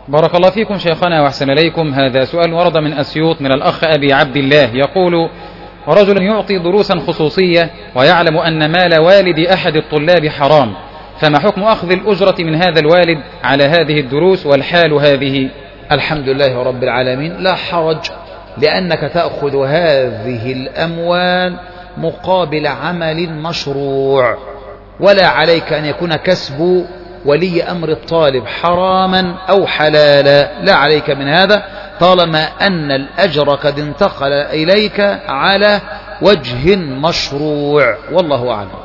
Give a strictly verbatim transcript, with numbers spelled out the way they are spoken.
بارك الله فيكم شيخنا وأحسن إليكم. هذا سؤال ورد من أسيوط من الأخ أبي عبد الله، يقول: رجل يعطي دروسا خصوصية ويعلم أن مال والد أحد الطلاب حرام، فما حكم أخذ الأجرة من هذا الوالد على هذه الدروس والحال هذه؟ الحمد لله رب العالمين، لا حرج، لأنك تأخذ هذه الأموال مقابل عمل مشروع، ولا عليك أن يكون كسب ولي أمر الطالب حراما أو حلالا، لا عليك من هذا طالما أن الأجر قد انتقل إليك على وجه مشروع، والله أعلم.